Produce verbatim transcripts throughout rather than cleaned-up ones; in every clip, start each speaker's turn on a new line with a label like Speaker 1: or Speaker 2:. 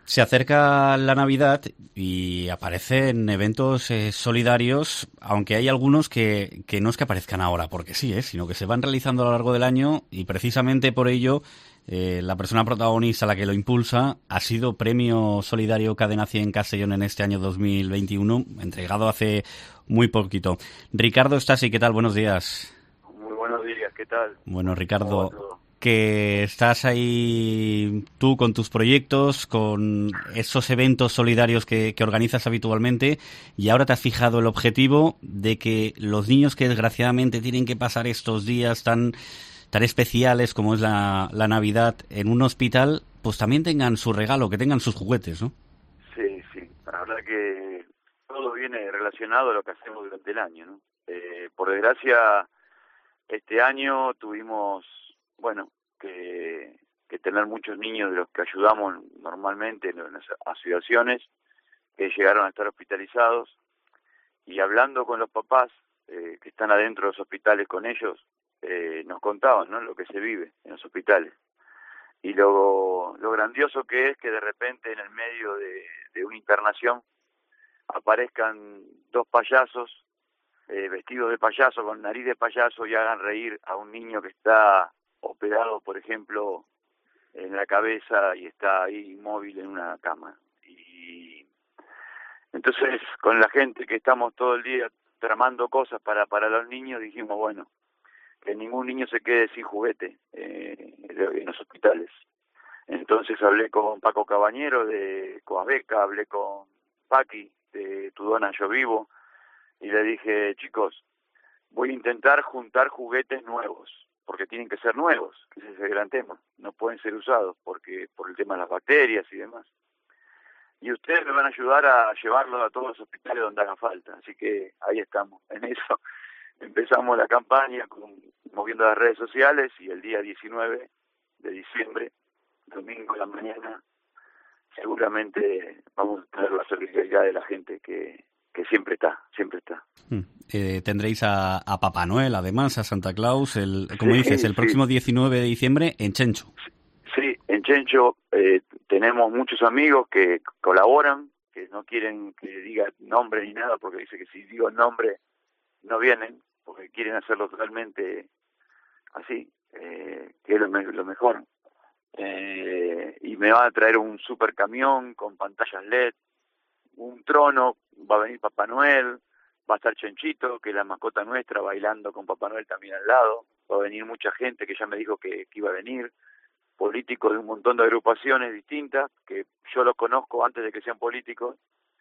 Speaker 1: Se acerca la Navidad y aparecen eventos eh, solidarios, aunque hay algunos que, que no es que aparezcan ahora porque sí, ¿eh? Sino que se van realizando a lo largo del año y precisamente por ello eh, la persona protagonista, la que lo impulsa, ha sido Premio Solidario Cadena cien Castellón en este año dos mil veintiuno, entregado hace muy poquito. Ricardo Stasi, ¿qué tal? Buenos días.
Speaker 2: Muy buenos días, ¿qué tal?
Speaker 1: Bueno,
Speaker 2: ¿Cómo va
Speaker 1: Ricardo,
Speaker 2: todo?
Speaker 1: que estás ahí tú con tus proyectos, con esos eventos solidarios que, que organizas habitualmente, y ahora te has fijado el objetivo de que los niños que desgraciadamente tienen que pasar estos días tan, tan especiales como es la, la Navidad en un hospital, pues también tengan su regalo, que tengan sus juguetes, ¿no?
Speaker 2: Sí, sí, la verdad que todo viene relacionado a lo que hacemos durante el año, ¿no? Eh, por desgracia, este año tuvimos, bueno, que, que tener muchos niños de los que ayudamos normalmente en las asociaciones que llegaron a estar hospitalizados, y hablando con los papás eh, que están adentro de los hospitales con ellos, eh, nos contaban, ¿no?, lo que se vive en los hospitales. Y lo, lo grandioso que es que de repente en el medio de, de una internación aparezcan dos payasos eh, vestidos de payaso, con nariz de payaso, y hagan reír a un niño que está operado, por ejemplo, en la cabeza y está ahí inmóvil en una cama. Y entonces con la gente que estamos todo el día tramando cosas para, para los niños, dijimos, bueno, que ningún niño se quede sin juguete eh, en los hospitales. Entonces hablé con Paco Cabañero de Coabeca, hablé con Paqui de Tudona Yo Vivo, y le dije, chicos, voy a intentar juntar juguetes nuevos, porque tienen que ser nuevos, que ese es el gran tema, no pueden ser usados porque por el tema de las bacterias y demás. Y ustedes me van a ayudar a llevarlos a todos los hospitales donde haga falta, así que ahí estamos, en eso. Empezamos la campaña con, moviendo las redes sociales, y el día diecinueve de diciembre, domingo en la mañana, seguramente vamos a tener la solidaridad de la gente que, que siempre está, siempre está.
Speaker 1: Mm. Eh, tendréis a, a Papá Noel, además, a Santa Claus, el, como
Speaker 2: Sí,
Speaker 1: dices, el
Speaker 2: sí,
Speaker 1: próximo diecinueve de diciembre en Chencho.
Speaker 2: sí, en Chencho eh, tenemos muchos amigos que colaboran, que no quieren que diga nombre ni nada, porque dice que si digo nombre no vienen, porque quieren hacerlo totalmente así, eh, que es lo, me lo mejor. Eh, y me van a traer un super camión con pantallas L E D, un trono, va a venir Papá Noel, va a estar Chenchito, que es la mascota nuestra, bailando con Papá Noel también al lado, va a venir mucha gente que ya me dijo que, que iba a venir, políticos de un montón de agrupaciones distintas, que yo los conozco antes de que sean políticos,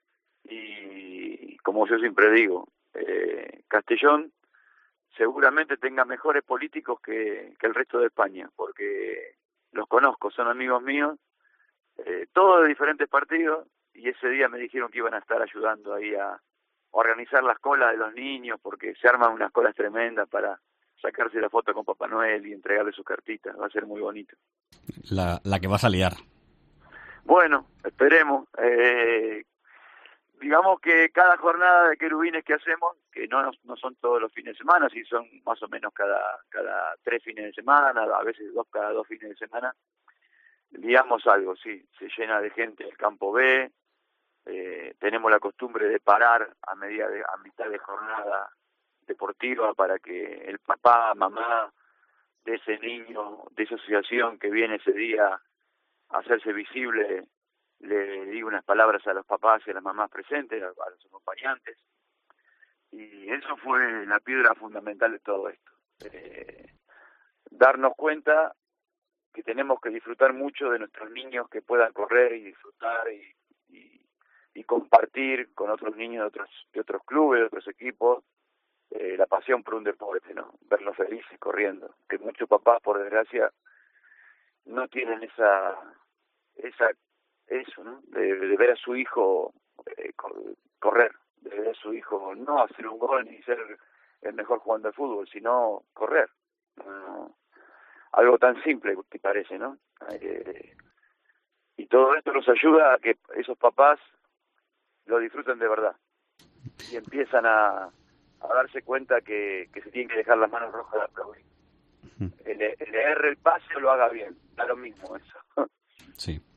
Speaker 2: y como yo siempre digo, eh, Castellón seguramente tenga mejores políticos que, que el resto de España, porque los conozco, son amigos míos, eh, todos de diferentes partidos, y ese día me dijeron que iban a estar ayudando ahí a, a organizar las colas de los niños, porque se arman unas colas tremendas para sacarse la foto con Papá Noel y entregarle sus cartitas, va a ser muy bonito.
Speaker 1: La, la que vas a liar.
Speaker 2: Bueno, esperemos. Eh, digamos que cada jornada de querubines que hacemos, que no, no son todos los fines de semana, sí son más o menos cada, cada tres fines de semana, a veces dos cada dos fines de semana, digamos algo, sí, se llena de gente el campo B, eh, tenemos la costumbre de parar a, media de, a mitad de jornada deportiva para que el papá, mamá de ese niño, de esa asociación que viene ese día a hacerse visible, le diga unas palabras a los papás y a las mamás presentes, a, a los acompañantes, y eso fue la piedra fundamental de todo esto, eh, darnos cuenta que tenemos que disfrutar mucho de nuestros niños, que puedan correr y disfrutar y, y, y compartir con otros niños de otros, de otros clubes, de otros equipos, eh, la pasión por un deporte, ¿no? Verlos felices corriendo, que muchos papás, por desgracia, no tienen esa, esa eso, ¿no? De, de ver a su hijo eh, correr, de ver a su hijo no hacer un gol ni ser el mejor jugando al fútbol, sino correr. No, algo tan simple que parece, ¿no? Eh, y todo esto nos ayuda a que esos papás lo disfruten de verdad y empiezan a, a darse cuenta que, que se tienen que dejar las manos rojas de aplaudir. El, el leer el pase lo haga bien, da lo mismo eso.
Speaker 1: Sí.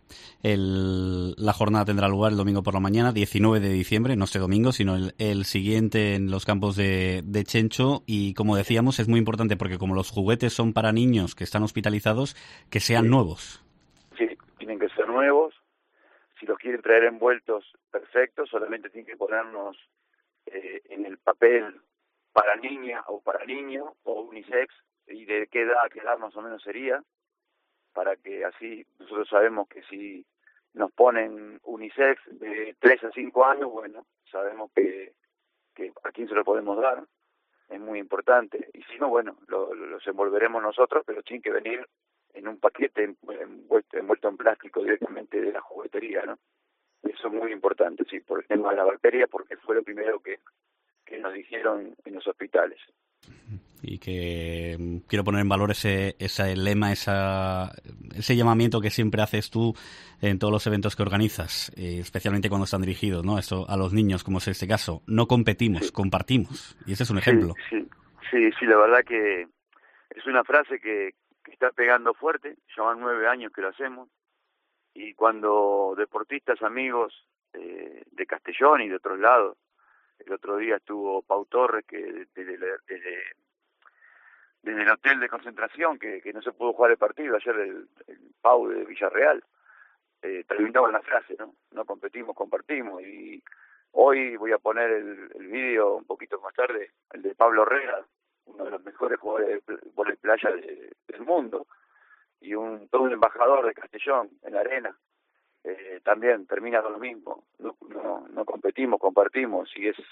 Speaker 1: El, la jornada tendrá lugar el domingo por la mañana, diecinueve de diciembre, no este domingo, sino el, el siguiente en los campos de, de Chencho. Y como decíamos, es muy importante porque como los juguetes son para niños que están hospitalizados, que sean
Speaker 2: Sí,
Speaker 1: nuevos.
Speaker 2: sí, tienen que ser nuevos. Si los quieren traer envueltos, perfecto, solamente tienen que ponernos eh, en el papel para niña o para niño o unisex y de qué edad, qué edad más o menos sería, para que así nosotros sabemos que si nos ponen unisex de tres a cinco años, bueno, sabemos que, que a quién se lo podemos dar, es muy importante. Y si no, bueno, lo, los envolveremos nosotros, pero tienen que venir en un paquete envuelto, envuelto en plástico directamente de la juguetería, ¿no? Eso es muy importante, sí, por el tema de la bacteria, porque fue lo primero que, que nos dijeron en los hospitales.
Speaker 1: Y que mm, quiero poner en valor ese, ese lema, esa, ese llamamiento que siempre haces tú en todos los eventos que organizas, eh, especialmente cuando están dirigidos, ¿no? Esto a los niños, como es este caso. No competimos,
Speaker 2: Sí,
Speaker 1: compartimos. Y ese es un
Speaker 2: sí,
Speaker 1: ejemplo.
Speaker 2: sí, sí, sí, la verdad que es una frase que, que está pegando fuerte, llevan nueve años que lo hacemos, y cuando deportistas amigos eh, de Castellón y de otros lados, el otro día estuvo Pau Torres, que desde, desde, desde el hotel de concentración, que, que no se pudo jugar el partido, ayer el, el Pau de Villarreal, eh, terminaba la frase, ¿no? No competimos, compartimos, y hoy voy a poner el, el vídeo un poquito más tarde, el de Pablo Herrera, uno de los mejores jugadores de vóley playa de, del mundo, y un todo un embajador de Castellón en la arena. Eh, también termina con lo mismo, no, no, no competimos, compartimos, y es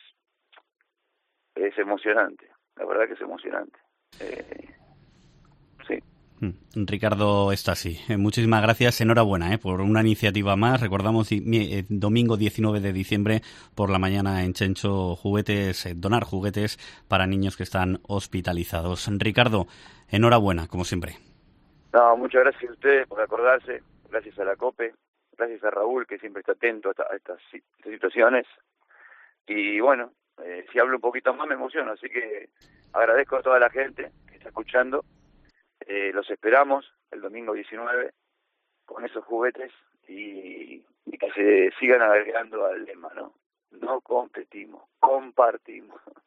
Speaker 2: es emocionante, la verdad que es emocionante. Eh, sí.
Speaker 1: Ricardo Stasi, eh, muchísimas gracias, enhorabuena eh, por una iniciativa más. Recordamos eh, domingo diecinueve de diciembre por la mañana en Chencho, juguetes, eh, donar juguetes para niños que están hospitalizados. Ricardo, enhorabuena, como siempre.
Speaker 2: No, muchas gracias a ustedes por acordarse, gracias a la COPE, gracias a Raúl, que siempre está atento a, esta, a estas, estas situaciones. Y bueno, eh, si hablo un poquito más me emociono, así que agradezco a toda la gente que está escuchando. Eh, los esperamos el domingo diecinueve con esos juguetes y, y que se sigan agregando al lema, ¿no? No competimos, compartimos.